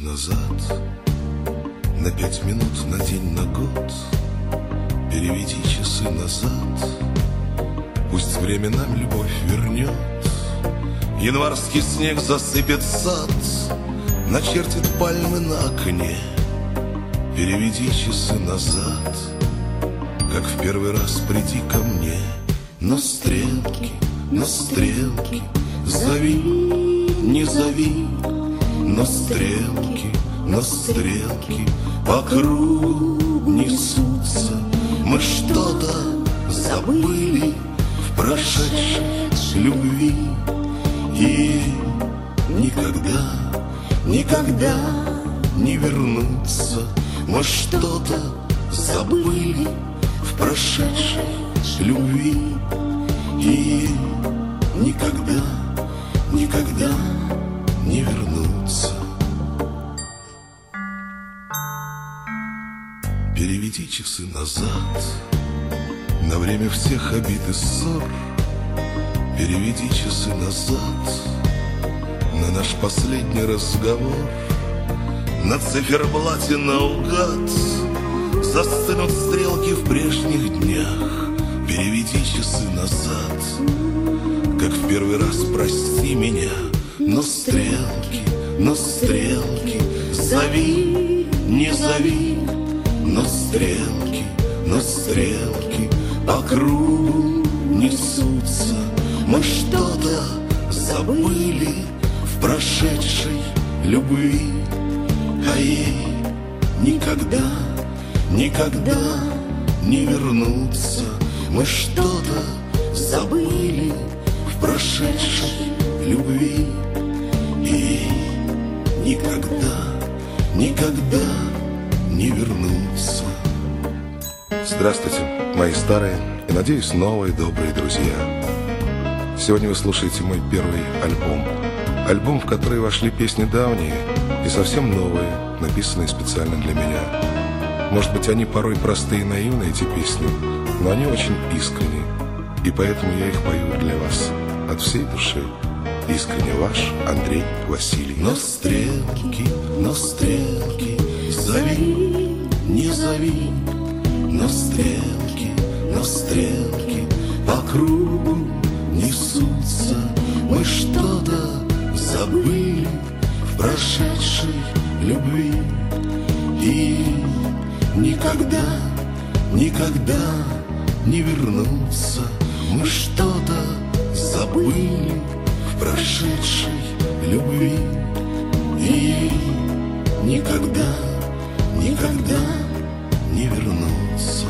назад, на 5 минут, на день, на год. Переведи часы назад, пусть время нам любовь вернет. Январский снег засыпет сад, начертит пальмы на окне. Переведи часы назад, как в первый раз приди ко мне. Но стрелки, зови, не зови. Но стрелки по кругу несутся. Мы что-то забыли в прошедшей любви. И никогда не вернуться. Мы что-то забыли в прошедшей любви. И никогда не вернуться. Переведи часы назад, на время всех обид и ссор. Переведи часы назад, на наш последний разговор. На циферблате наугад застынут стрелки в прежних днях. Переведи часы назад, как в первый раз прости меня. Но стрелки, зови, не зови. Но стрелки по кругу несутся. Мы что-то забыли в прошедшей любви. А ей никогда не вернуться. Мы что-то забыли в прошедшей любви. И никогда не вернуться. Здравствуйте, мои старые и, надеюсь, новые добрые друзья. Сегодня вы слушаете мой первый альбом. Альбом, в который вошли песни давние и совсем новые, написанные специально для меня. Может быть, они порой простые и наивные, эти песни, но они очень искренние, и поэтому я их пою для вас от всей души. Искренне ваш Андрей Васильев. Но стрелки, зови, не зови. Но стрелки по кругу несутся. Мы что-то забыли в прошедшей любви. И никогда не вернуться. Мы что-то забыли в прошедшей любви. И никогда не вернуться.